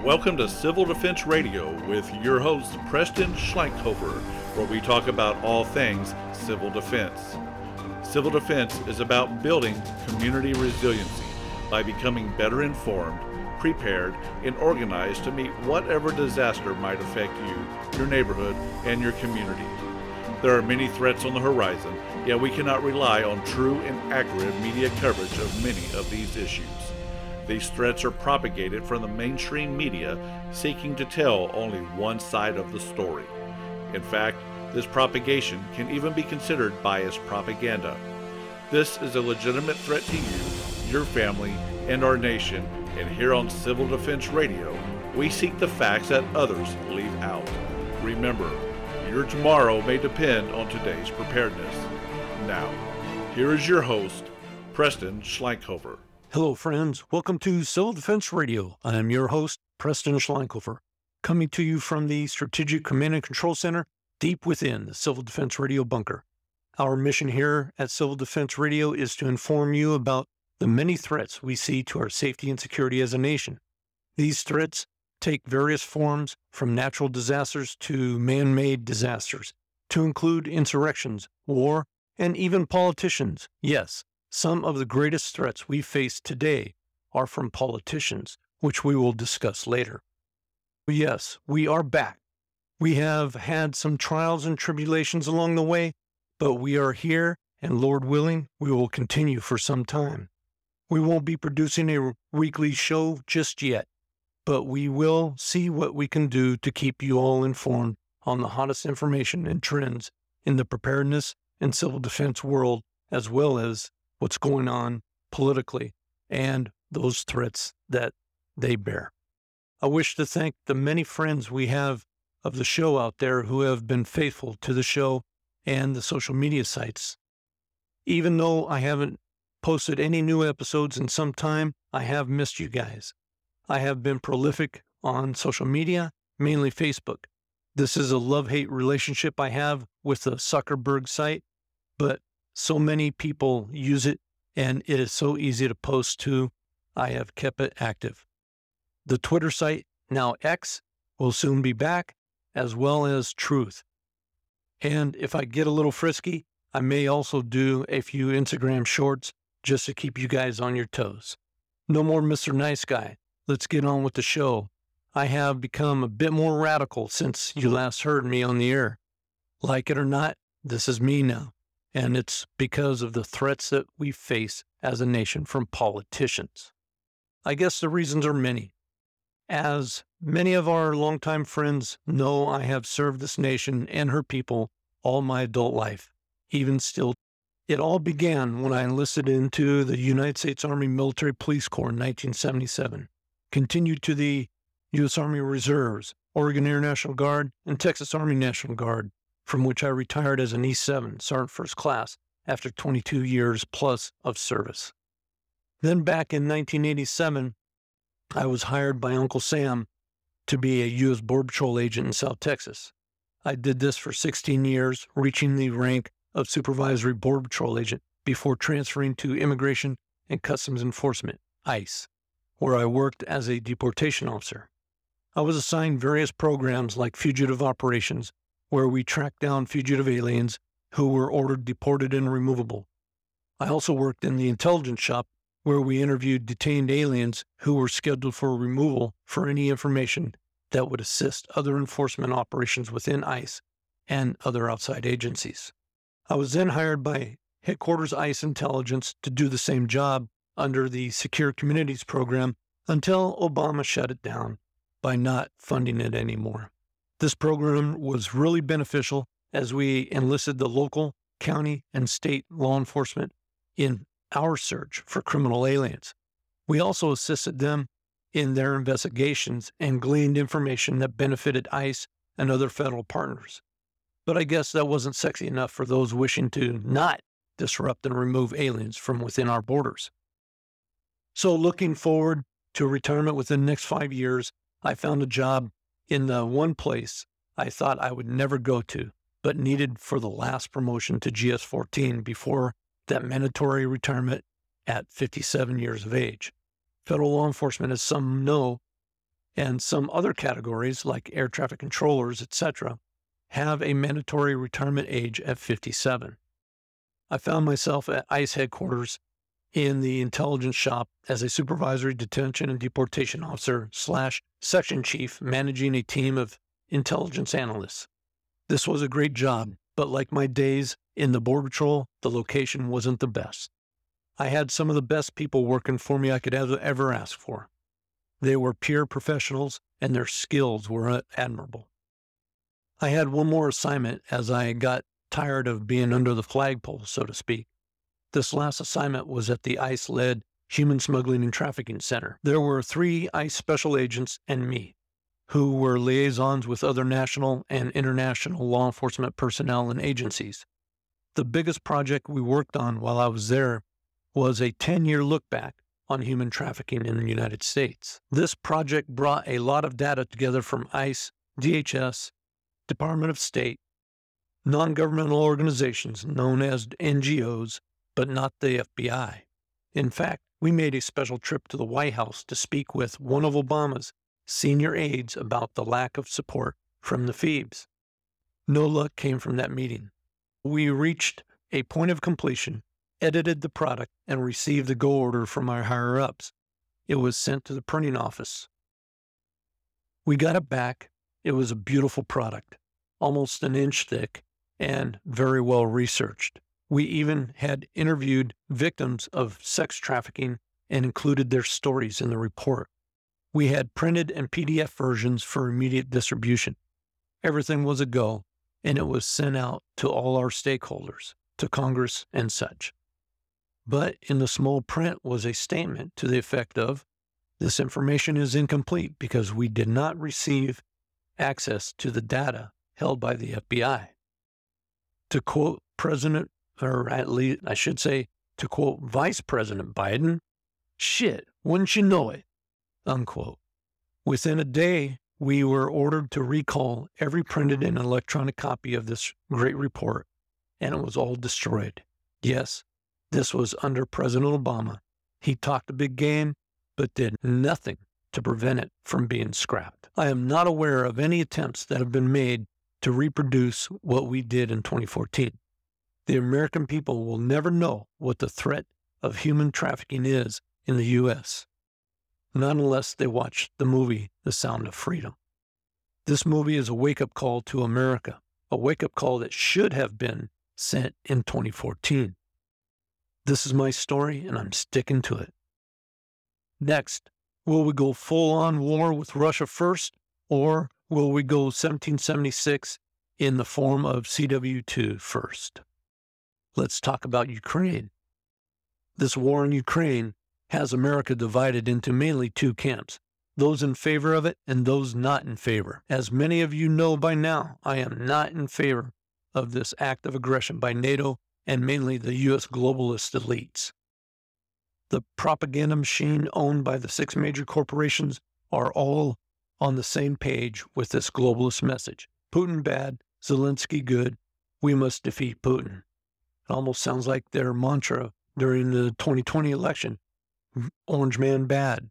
Welcome to Civil Defense Radio with your host, Preston Schleinkhofer, where we talk about all things civil defense. Civil defense is about building community resiliency by becoming better informed, prepared, and organized to meet whatever disaster might affect you, your neighborhood, and your community. There are many threats on the horizon, yet we cannot rely on true and accurate media coverage of many of these issues. These threats are propagated from the mainstream media seeking to tell only one side of the story. In fact, this propagation can even be considered biased propaganda. This is a legitimate threat to you, your family, and our nation, and here on Civil Defense Radio, we seek the facts that others leave out. Remember, your tomorrow may depend on today's preparedness. Now, here is your host, Preston Schleinkhofer. Hello, friends. Welcome to Civil Defense Radio. I am your host, Preston Schleinkhofer, coming to you from the Strategic Command and Control Center deep within the Civil Defense Radio bunker. Our mission here at Civil Defense Radio is to inform you about the many threats we see to our safety and security as a nation. These threats take various forms, from natural disasters to man-made disasters, to include insurrections, war, and even politicians. Yes, some of the greatest threats we face today are from politicians, which we will discuss later. Yes, we are back. We have had some trials and tribulations along the way, but we are here, and Lord willing, we will continue for some time. We won't be producing a weekly show just yet, but we will see what we can do to keep you all informed on the hottest information and trends in the preparedness and civil defense world, as well as what's going on politically and those threats that they bear. I wish to thank the many friends we have of the show out there who have been faithful to the show and the social media sites. Even though I haven't posted any new episodes in some time, I have missed you guys. I have been prolific on social media, mainly Facebook. This is a love-hate relationship I have with the Zuckerberg site, but so many people use it, and it is so easy to post to. I have kept it active. The Twitter site, now X, will soon be back, as well as Truth. And if I get a little frisky, I may also do a few Instagram shorts just to keep you guys on your toes. No more Mr. Nice Guy. Let's get on with the show. I have become a bit more radical since you last heard me on the air. Like it or not, this is me now. And it's because of the threats that we face as a nation from politicians. I guess the reasons are many. As many of our longtime friends know, I have served this nation and her people all my adult life, even still. It all began when I enlisted into the United States Army Military Police Corps in 1977, continued to the U.S. Army Reserves, Oregon Air National Guard, and Texas Army National Guard, from which I retired as an E7, Sergeant First Class, after 22 years plus of service. Then back in 1987, I was hired by Uncle Sam to be a U.S. Border Patrol agent in South Texas. I did this for 16 years, reaching the rank of Supervisory Border Patrol agent before transferring to Immigration and Customs Enforcement, ICE, where I worked as a deportation officer. I was assigned various programs like fugitive operations, where we tracked down fugitive aliens who were ordered deported and removable. I also worked in the intelligence shop, where we interviewed detained aliens who were scheduled for removal for any information that would assist other enforcement operations within ICE and other outside agencies. I was then hired by Headquarters ICE Intelligence to do the same job under the Secure Communities program until Obama shut it down by not funding it anymore. This program was really beneficial as we enlisted the local, county, and state law enforcement in our search for criminal aliens. We also assisted them in their investigations and gleaned information that benefited ICE and other federal partners. But I guess that wasn't sexy enough for those wishing to not disrupt and remove aliens from within our borders. So looking forward to retirement within the next 5 years, I found a job in the one place I thought I would never go to, but needed for the last promotion to GS-14 before that mandatory retirement at 57 years of age. Federal law enforcement, as some know, and some other categories like air traffic controllers, etc., have a mandatory retirement age at 57. I found myself at ICE headquarters in the intelligence shop as a supervisory detention and deportation officer / section chief managing a team of intelligence analysts. This was a great job, but like my days in the Border Patrol, the location wasn't the best. I had some of the best people working for me I could ever ask for. They were pure professionals, and their skills were admirable. I had one more assignment as I got tired of being under the flagpole, so to speak. This last assignment was at the ICE-led Human Smuggling and Trafficking Center. There were 3 ICE special agents and me, who were liaisons with other national and international law enforcement personnel and agencies. The biggest project we worked on while I was there was a 10-year look back on human trafficking in the United States. This project brought a lot of data together from ICE, DHS, Department of State, non-governmental organizations known as NGOs, but not the FBI. In fact, we made a special trip to the White House to speak with one of Obama's senior aides about the lack of support from the Phoebes. No luck came from that meeting. We reached a point of completion, edited the product, and received the go order from our higher-ups. It was sent to the printing office. We got it back. It was a beautiful product, almost an inch thick, and very well researched. We even had interviewed victims of sex trafficking and included their stories in the report. We had printed and PDF versions for immediate distribution. Everything was a go, and it was sent out to all our stakeholders, to Congress and such. But in the small print was a statement to the effect of, "This information is incomplete because we did not receive access to the data held by the FBI." To quote President, or at least I should say, to quote Vice President Biden, "Shit, wouldn't you know it?" unquote. Within a day, we were ordered to recall every printed and electronic copy of this great report, and it was all destroyed. Yes, this was under President Obama. He talked a big game, but did nothing to prevent it from being scrapped. I am not aware of any attempts that have been made to reproduce what we did in 2014. The American people will never know what the threat of human trafficking is in the U.S., not unless they watch the movie The Sound of Freedom. This movie is a wake-up call to America, a wake-up call that should have been sent in 2014. This is my story, and I'm sticking to it. Next, will we go full-on war with Russia first, or will we go 1776 in the form of CW2 first? Let's talk about Ukraine. This war in Ukraine has America divided into mainly 2 camps, those in favor of it and those not in favor. As many of you know by now, I am not in favor of this act of aggression by NATO and mainly the U.S. globalist elites. The propaganda machine owned by the 6 major corporations are all on the same page with this globalist message. Putin bad, Zelensky good, we must defeat Putin. It almost sounds like their mantra during the 2020 election. Orange man bad.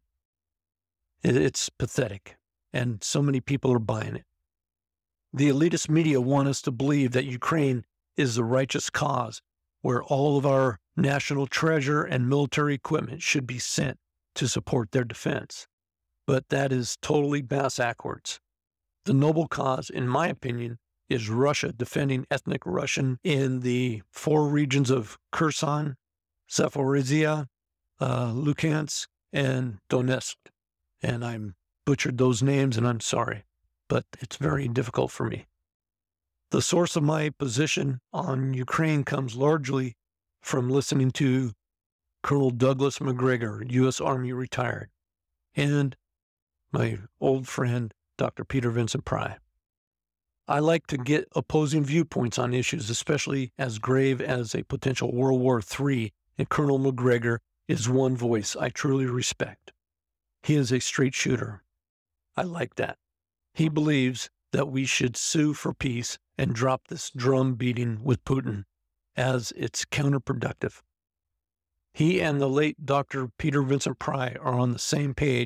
It's pathetic, and so many people are buying it. The elitist media want us to believe that Ukraine is the righteous cause where all of our national treasure and military equipment should be sent to support their defense. But that is totally backwards. The noble cause, in my opinion, is Russia defending ethnic Russian in the 4 regions of Kherson, Zaporizhia, Luhansk, and Donetsk. And I'm butchered those names, and I'm sorry, but it's very difficult for me. The source of my position on Ukraine comes largely from listening to Colonel Douglas Macgregor, U.S. Army retired, and my old friend, Dr. Peter Vincent Pry. I like to get opposing viewpoints on issues, especially as grave as a potential World War III, and Colonel Macgregor is one voice I truly respect. He is a straight shooter. I like that. He believes that we should sue for peace and drop this drum beating with Putin, as it's counterproductive. He and the late Dr. Peter Vincent Pry are on the same page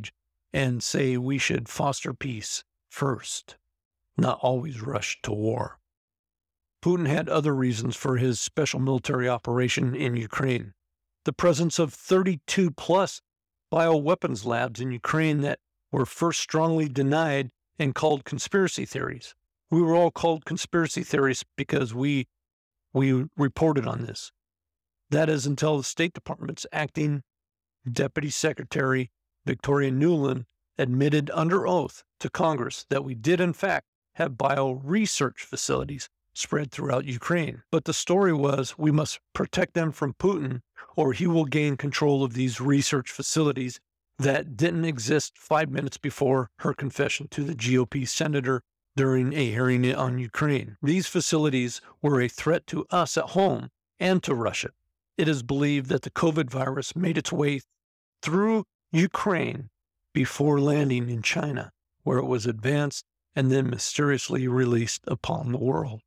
and say we should foster peace first, not always rush to war. Putin had other reasons for his special military operation in Ukraine. The presence of 32 plus bioweapons labs in Ukraine that were first strongly denied and called conspiracy theories. We were all called conspiracy theorists because we reported on this. That is until the State Department's acting Deputy Secretary Victoria Nuland admitted under oath to Congress that we did in fact have bio-research facilities spread throughout Ukraine. But the story was we must protect them from Putin or he will gain control of these research facilities that didn't exist 5 minutes before her confession to the GOP senator during a hearing on Ukraine. These facilities were a threat to us at home and to Russia. It is believed that the COVID virus made its way through Ukraine before landing in China, where it was advanced and then mysteriously released upon the world.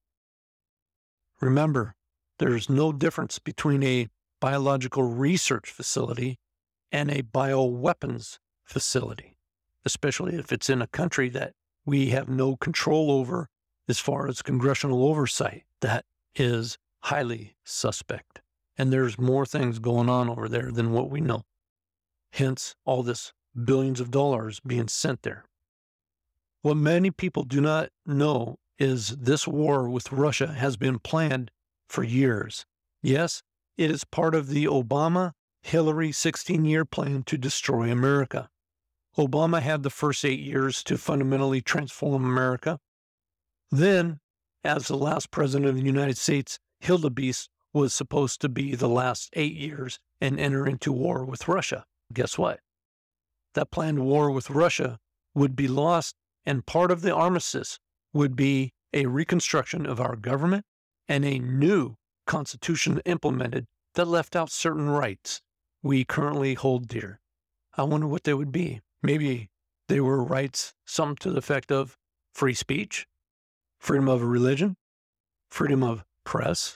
Remember, there's no difference between a biological research facility and a bioweapons facility, especially if it's in a country that we have no control over as far as congressional oversight. That is highly suspect. And there's more things going on over there than what we know. Hence, all this billions of dollars being sent there. What many people do not know is this war with Russia has been planned for years. Yes, it is part of the Obama-Hillary 16-year plan to destroy America. Obama had the first 8 years to fundamentally transform America. Then, as the last president of the United States, Hildebeest was supposed to be the last 8 years and enter into war with Russia. Guess what? That planned war with Russia would be lost, and part of the armistice would be a reconstruction of our government and a new constitution implemented that left out certain rights we currently hold dear. I wonder what they would be. Maybe they were rights, some to the effect of free speech, freedom of religion, freedom of press,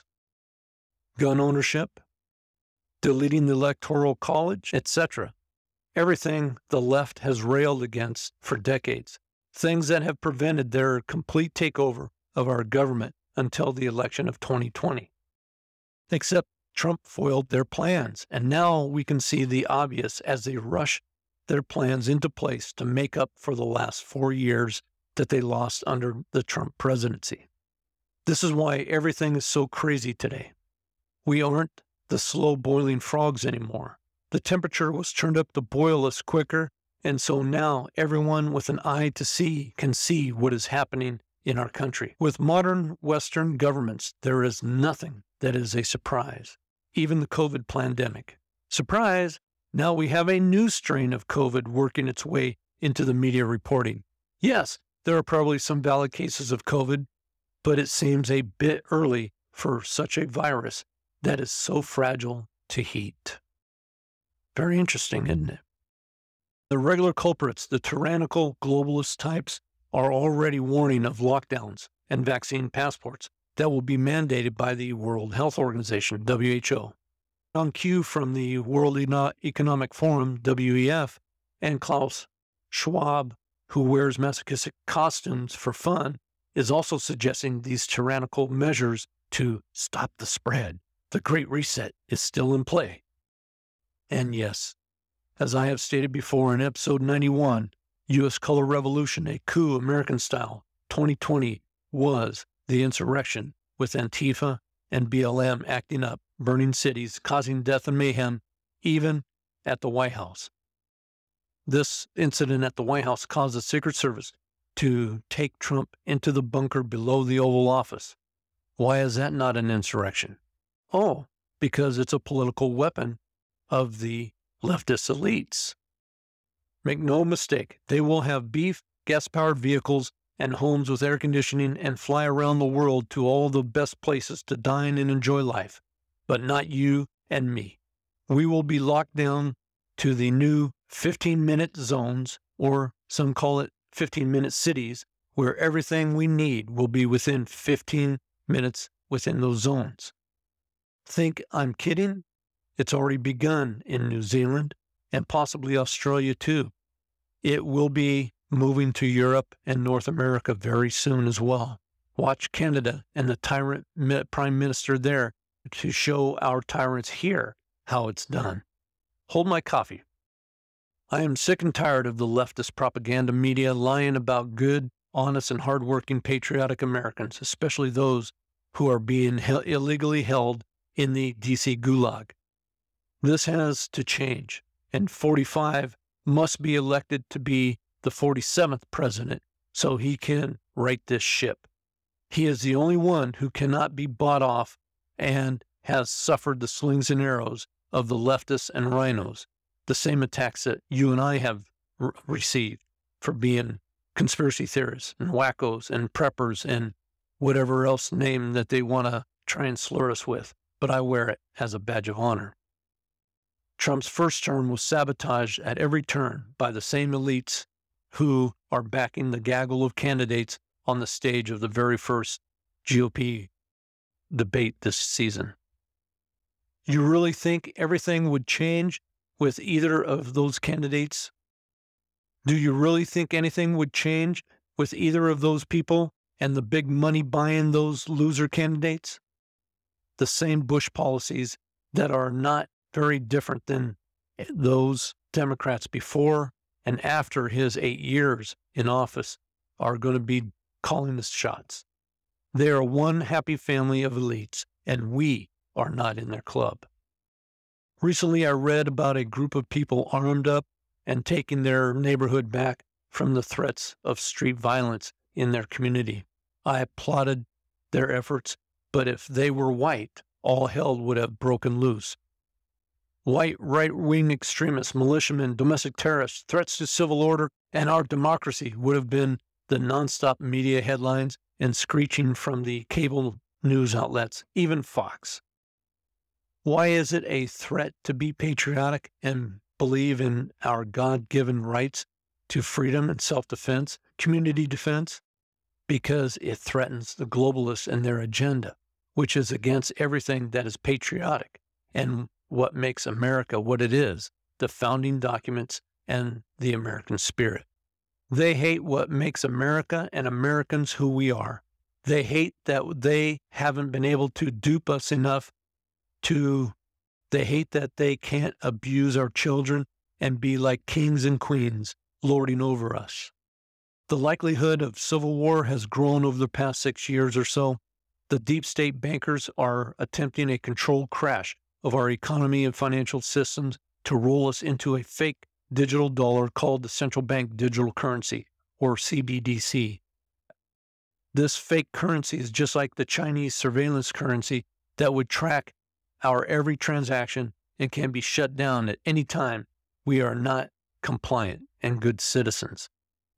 gun ownership, deleting the Electoral College, etc. Everything the left has railed against for decades. Things that have prevented their complete takeover of our government until the election of 2020. Except Trump foiled their plans, and now we can see the obvious as they rush their plans into place to make up for the last 4 years that they lost under the Trump presidency. This is why everything is so crazy today. We aren't the slow-boiling frogs anymore. The temperature was turned up to boil us quicker, and so now everyone with an eye to see can see what is happening in our country. With modern Western governments, there is nothing that is a surprise, even the COVID pandemic. Surprise! Now we have a new strain of COVID working its way into the media reporting. Yes, there are probably some valid cases of COVID, but it seems a bit early for such a virus that is so fragile to heat. Very interesting, isn't it? The regular culprits, the tyrannical globalist types, are already warning of lockdowns and vaccine passports that will be mandated by the World Health Organization, WHO. On cue from the World Economic Forum, WEF, and Klaus Schwab, who wears masochistic costumes for fun, is also suggesting these tyrannical measures to stop the spread. The Great Reset is still in play. And yes, as I have stated before in episode 91, U.S. Color Revolution, a coup American style, 2020 was the insurrection with Antifa and BLM acting up, burning cities, causing death and mayhem, even at the White House. This incident at the White House caused the Secret Service to take Trump into the bunker below the Oval Office. Why is that not an insurrection? Oh, because it's a political weapon of the leftist elites. Make no mistake, they will have beef, gas-powered vehicles, and homes with air conditioning and fly around the world to all the best places to dine and enjoy life. But not you and me. We will be locked down to the new 15-minute zones, or some call it 15-minute cities, where everything we need will be within 15 minutes within those zones. Think I'm kidding? It's already begun in New Zealand and possibly Australia too. It will be moving to Europe and North America very soon as well. Watch Canada and the tyrant prime minister there to show our tyrants here how it's done. Hold my coffee. I am sick and tired of the leftist propaganda media lying about good, honest, and hardworking patriotic Americans, especially those who are being illegally held in the D.C. Gulag. This has to change, and 45 must be elected to be the 47th president so he can right this ship. He is the only one who cannot be bought off and has suffered the slings and arrows of the leftists and rhinos, the same attacks that you and I have received for being conspiracy theorists and wackos and preppers and whatever else name that they want to try and slur us with, but I wear it as a badge of honor. Trump's first term was sabotaged at every turn by the same elites who are backing the gaggle of candidates on the stage of the very first GOP debate this season. You really think everything would change with either of those candidates? Do you really think anything would change with either of those people and the big money buying those loser candidates? The same Bush policies that are not very different than those Democrats before and after his 8 years in office are going to be calling the shots. They are one happy family of elites, and we are not in their club. Recently, I read about a group of people armed up and taking their neighborhood back from the threats of street violence in their community. I applauded their efforts, but if they were white, all hell would have broken loose. White right-wing extremists, militiamen, domestic terrorists, threats to civil order, and our democracy would have been the nonstop media headlines and screeching from the cable news outlets, even Fox. Why is it a threat to be patriotic and believe in our God-given rights to freedom and self-defense, community defense? Because it threatens the globalists and their agenda, which is against everything that is patriotic and what makes America what it is, the founding documents and the American spirit. They hate what makes America and Americans who we are. They hate that they haven't been able to dupe us enough they hate that they can't abuse our children and be like kings and queens lording over us. The likelihood of civil war has grown over the past 6 years or so. The deep state bankers are attempting a controlled crash of our economy and financial systems to roll us into a fake digital dollar called the Central Bank Digital Currency, or CBDC. This fake currency is just like the Chinese surveillance currency that would track our every transaction and can be shut down at any time we are not compliant and good citizens.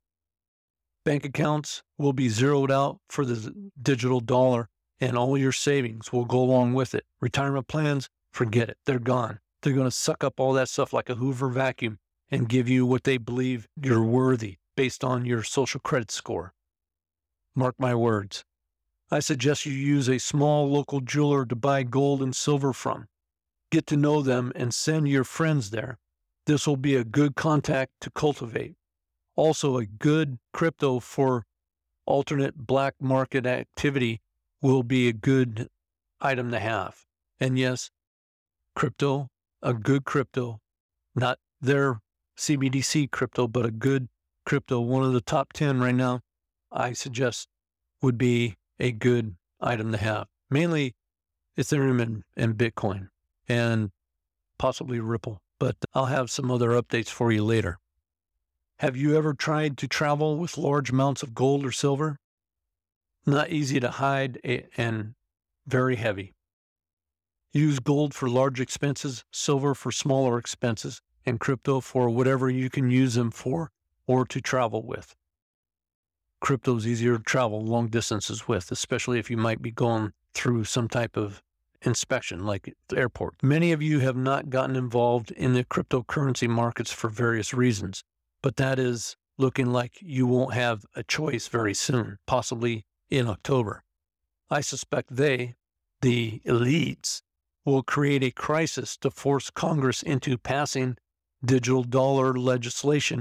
Bank accounts will be zeroed out for the digital dollar, and all your savings will go along with it. Retirement plans, forget it. They're gone. They're going to suck up all that stuff like a Hoover vacuum and give you what they believe you're worthy based on your social credit score. Mark my words. I suggest you use a small local jeweler to buy gold and silver from. Get to know them and send your friends there. This will be a good contact to cultivate. Also, a good crypto for alternate black market activity will be a good item to have. And yes, crypto, a good crypto, not their CBDC crypto, but a good crypto, one of the top 10 right now, I suggest would be a good item to have. Mainly Ethereum and Bitcoin and possibly Ripple, but I'll have some other updates for you later. Have you ever tried to travel with large amounts of gold or silver? Not easy to hide and very heavy. Use gold for large expenses, silver for smaller expenses, and crypto for whatever you can use them for or to travel with. Crypto is easier to travel long distances with, especially if you might be going through some type of inspection like the airport. Many of you have not gotten involved in the cryptocurrency markets for various reasons, but that is looking like you won't have a choice very soon, possibly in October. I suspect the elites, will create a crisis to force Congress into passing digital dollar legislation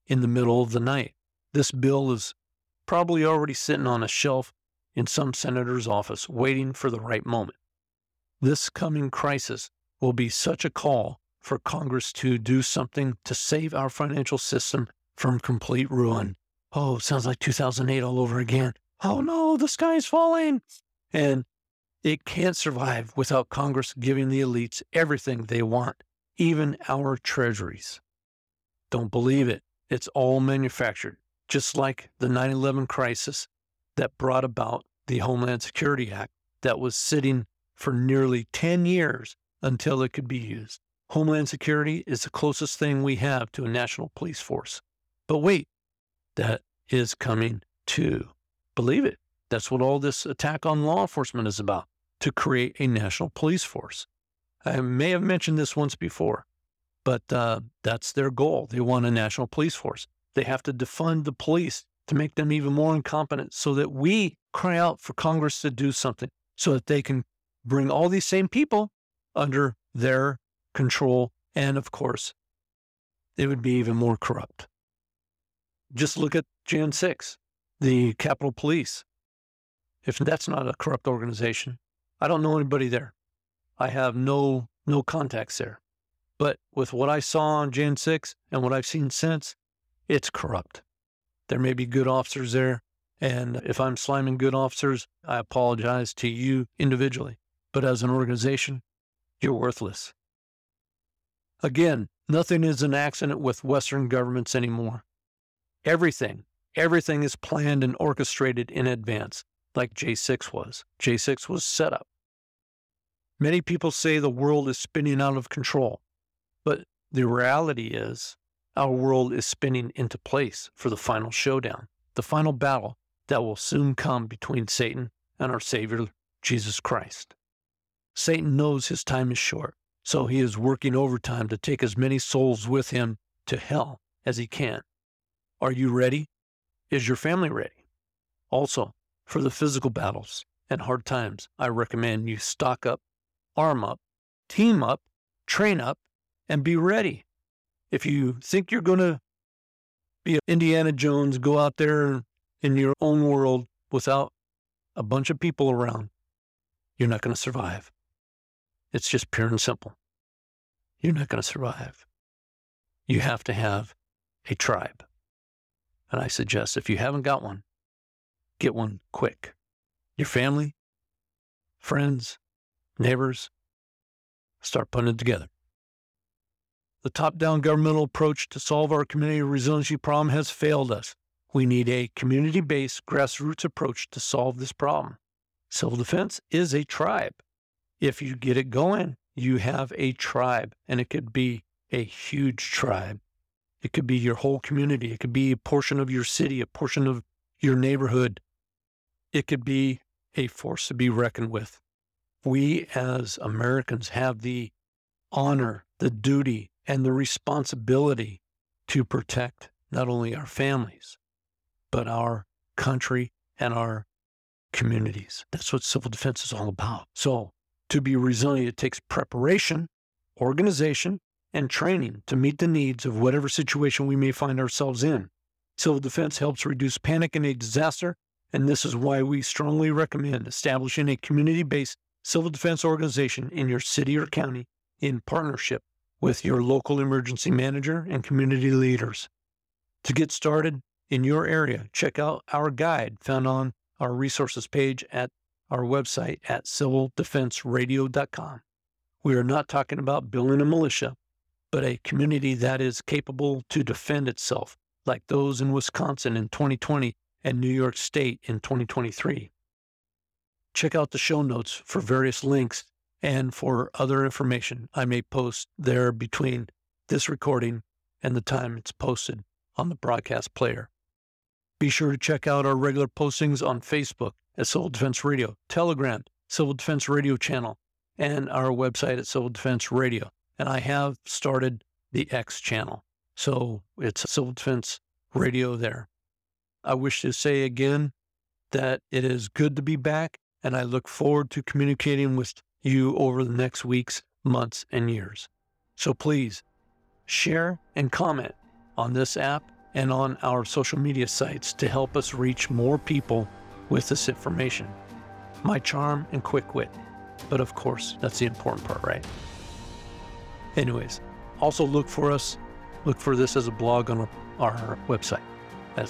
in the middle of the night. This bill is probably already sitting on a shelf in some senator's office, waiting for the right moment. This coming crisis will be such a call for Congress to do something to save our financial system from complete ruin. Oh, sounds like 2008 all over again. Oh no, the sky's falling. And it can't survive without Congress giving the elites everything they want, even our treasuries. Don't believe it. It's all manufactured, just like the 9/11 crisis that brought about the Homeland Security Act that was sitting for nearly 10 years until it could be used. Homeland Security is the closest thing we have to a national police force. But wait, that is coming too. Believe it. That's what all this attack on law enforcement is about, to create a national police force. I may have mentioned this once before, but that's their goal. They want a national police force. They have to defund the police to make them even more incompetent so that we cry out for Congress to do something so that they can bring all these same people under their control. And of course, it would be even more corrupt. Just look at Jan 6, the Capitol Police. If that's not a corrupt organization, I don't know anybody there. I have no contacts there. But with what I saw on Jan 6 and what I've seen since, it's corrupt. There may be good officers there, and if I'm sliming good officers, I apologize to you individually. But as an organization, you're worthless. Again, nothing is an accident with Western governments anymore. Everything is planned and orchestrated in advance, like J6 was. J6 was set up. Many people say the world is spinning out of control, but the reality is our world is spinning into place for the final showdown, the final battle that will soon come between Satan and our Savior, Jesus Christ. Satan knows his time is short, so he is working overtime to take as many souls with him to hell as he can. Are you ready? Is your family ready? Also, for the physical battles and hard times, I recommend you stock up, arm up, team up, train up, and be ready. If you think you're going to be Indiana Jones, go out there in your own world without a bunch of people around, you're not going to survive. It's just pure and simple. You're not going to survive. You have to have a tribe. And I suggest if you haven't got one, get one quick. Your family, friends, neighbors, start putting it together. The top-down governmental approach to solve our community resiliency problem has failed us. We need a community-based grassroots approach to solve this problem. Civil defense is a tribe. If you get it going, you have a tribe, and it could be a huge tribe. It could be your whole community. It could be a portion of your city, a portion of your neighborhood. It could be a force to be reckoned with. We as Americans have the honor, the duty, and the responsibility to protect not only our families, but our country and our communities. That's what civil defense is all about. So to be resilient, it takes preparation, organization, and training to meet the needs of whatever situation we may find ourselves in. Civil defense helps reduce panic in a disaster, and this is why we strongly recommend establishing a community-based civil defense organization in your city or county in partnership with your local emergency manager and community leaders. To get started in your area, check out our guide found on our resources page at our website at civildefenseradio.com. We are not talking about building a militia, but a community that is capable to defend itself, like those in Wisconsin in 2020 and New York State in 2023. Check out the show notes for various links and for other information I may post there between this recording and the time it's posted on the broadcast player. Be sure to check out our regular postings on Facebook at Civil Defense Radio, Telegram, Civil Defense Radio channel, and our website at Civil Defense Radio. And I have started the X channel, so it's Civil Defense Radio there. I wish to say again that it is good to be back, and I look forward to communicating with you over the next weeks, months, and years. So please share and comment on this app and on our social media sites to help us reach more people with this information. My charm and quick wit. But of course, that's the important part, right? Anyways, also look for this as a blog on our website at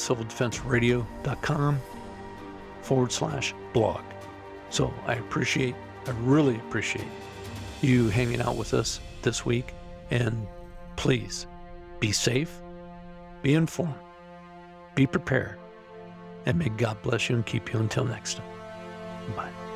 civildefenseradio.com/blog. So I really appreciate you hanging out with us this week. And please be safe, be informed, be prepared, and may God bless you and keep you until next time. Bye.